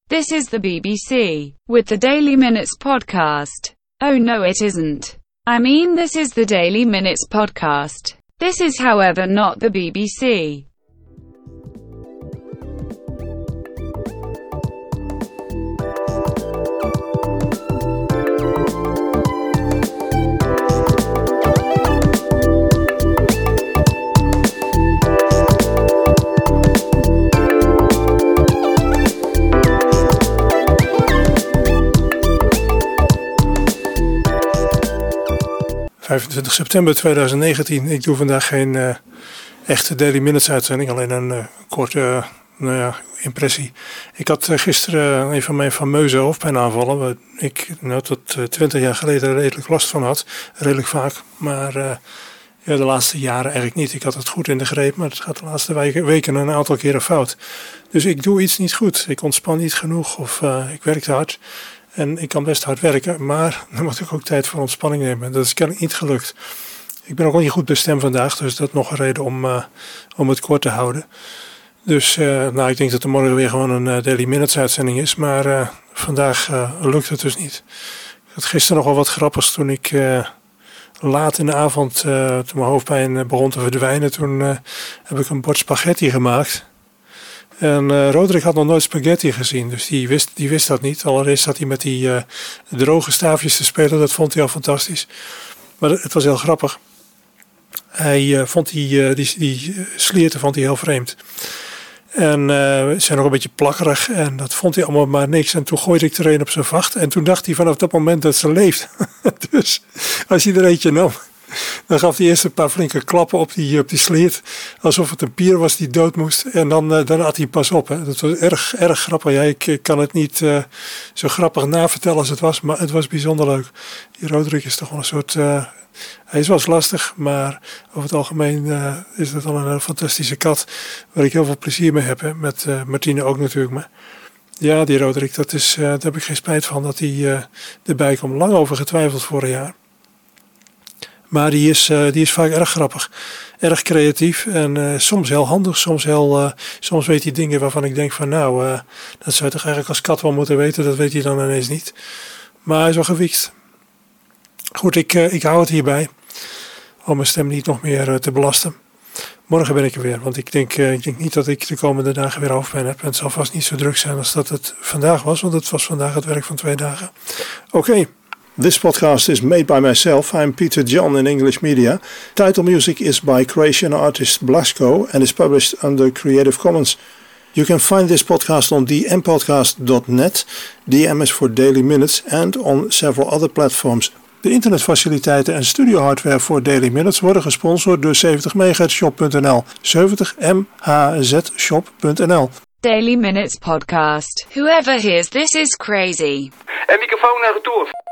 This is the BBC, with the Daily Minutes podcast. Oh no, it isn't. I mean, this is the Daily Minutes podcast. This is, however, not the BBC. ...25 september 2019. Ik doe vandaag geen echte Daily Minutes uitzending. Alleen een korte impressie. Ik had gisteren een van mijn fameuze hoofdpijnaanvallen... waar ik tot 20 jaar geleden redelijk last van had. Redelijk vaak. Maar de laatste jaren eigenlijk niet. Ik had het goed in de greep. Maar het gaat de laatste weken een aantal keren fout. Dus ik doe iets niet goed. Ik ontspan niet genoeg. Of ik werk te hard. En ik kan best hard werken, maar dan moet ik ook tijd voor ontspanning nemen. Dat is kennelijk niet gelukt. Ik ben ook al niet goed bij stem vandaag, dus dat is nog een reden om het kort te houden. Dus ik denk dat er morgen weer gewoon een Daily Minutes uitzending is. Maar vandaag lukt het dus niet. Ik had gisteren nog wel wat grappigs toen ik laat in de avond, toen mijn hoofdpijn begon te verdwijnen. Toen heb ik een bord spaghetti gemaakt. En Roderick had nog nooit spaghetti gezien, dus die wist dat niet. Allereerst zat hij met die droge staafjes te spelen, dat vond hij al fantastisch. Maar het was heel grappig. Hij vond die slierten vond hij heel vreemd. En ze zijn nog een beetje plakkerig en dat vond hij allemaal maar niks. En toen gooide ik er een op zijn vacht en toen dacht hij vanaf dat moment dat ze leeft. Dus als hij er eentje nam... Dan gaf hij eerst een paar flinke klappen op die sliert. Alsof het een pier was die dood moest. En dan had hij pas op. Hè. Dat was erg grappig. Ja, ik kan het niet zo grappig navertellen als het was. Maar het was bijzonder leuk. Die Roderick is toch wel een soort... hij is wel eens lastig. Maar over het algemeen is het al een fantastische kat. Waar ik heel veel plezier mee heb. Hè. Met Martine ook natuurlijk. Maar ja, die Roderick. Daar heb ik geen spijt van dat hij erbij komt. Lang over getwijfeld vorig jaar. Maar die is vaak erg grappig, erg creatief en soms heel handig. Soms weet hij dingen waarvan ik denk van dat zou je toch eigenlijk als kat wel moeten weten. Dat weet hij dan ineens niet. Maar hij is wel gewiekt. Goed, ik hou het hierbij. Om mijn stem niet nog meer te belasten. Morgen ben ik er weer, want ik denk niet dat ik de komende dagen weer hoofdpijn heb. En het zal vast niet zo druk zijn als dat het vandaag was, want het was vandaag het werk van 2 dagen. Oké. This podcast is made by myself. I'm Peter John in English Media. Title music is by Croatian artist Blasko and is published under Creative Commons. You can find this podcast on dmpodcast.net. DM is for Daily Minutes and on several other platforms. De internetfaciliteiten en studiohardware voor Daily Minutes worden gesponsord door 70mhzshop.nl. 70mhzshop.nl. Daily Minutes podcast. Whoever hears this is crazy. En microfoon naar retour.